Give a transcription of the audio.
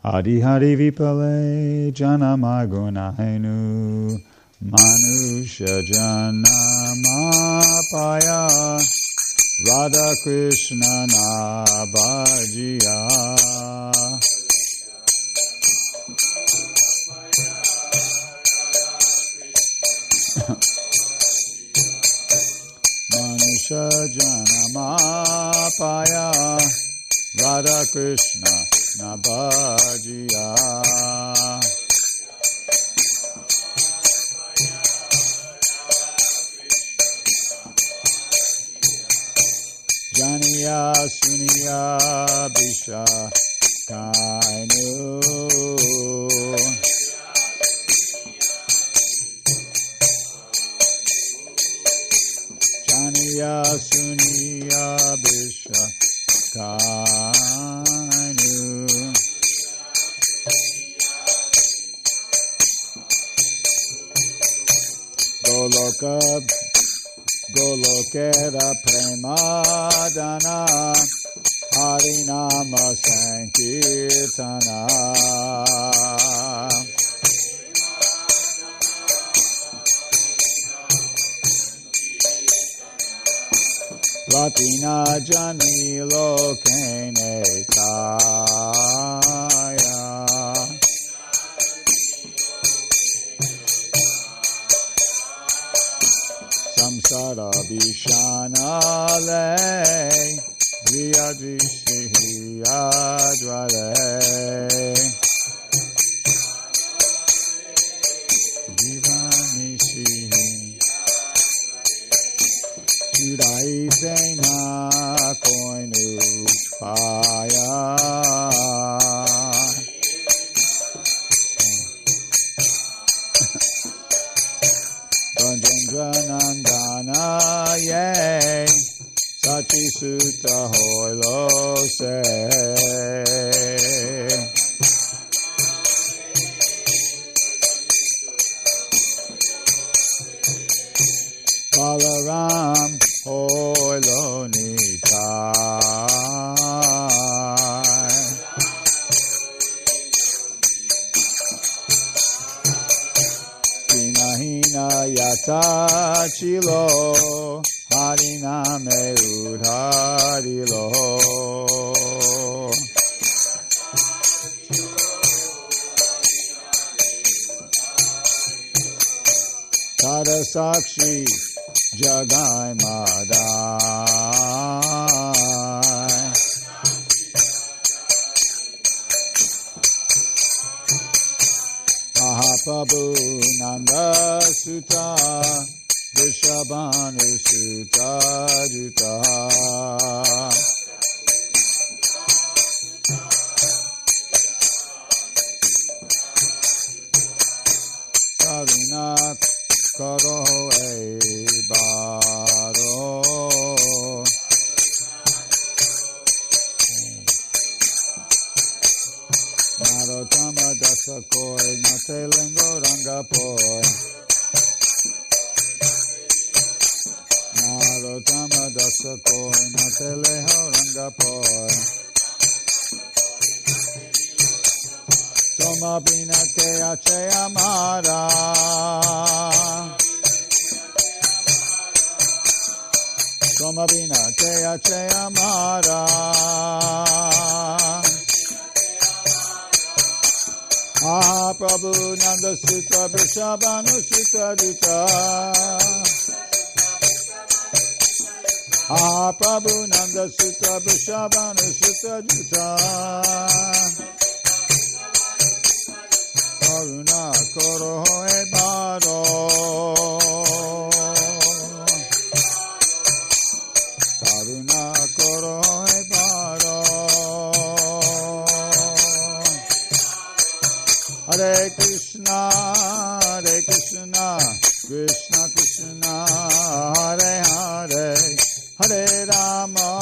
Adi Hari Vipale Janama Gunainu Manusha Janama Paya Radha Krishna Nabhajiya Manusha Janama Paya Radha Krishna Nabhajiya Janiya Suniya Bisha Kainu Janiya Suniya Bisha Kainu Golokera Premadana Harinama Sankirtana Latina Janilo Kenetaya Samsara Vishanale Viyadvishihiyadvale Divanishi Chudai Sena Koinu Paya Nandana ye Sachi Sutta Hoilo se Balaram Hoilo Nitai Hina Yata Chilo Hariname Udharilo Tada Sakshi Jagai Madai Mahaprabhu Nanda Sutta Vrishabhanu Sutta Juta Karuna Karo Ebaro Narottama Dasa Koi Natelengo Rangapoi Narottama Dasa Koi Nateleho Rangapoi Toma Bina Kea Chea Mara Toma Bina Kea Chea Mara Mahaprabhu Nanda Sutta Vrishabhanu Sutta Juta Mahaprabhu Nanda Sutta Vrishabhanu Sutta Juta Karuna Koro Ebaro Karuna Koro Ebaro Hare Krishna, Krishna Krishna, Hare Hare, Hare Rama,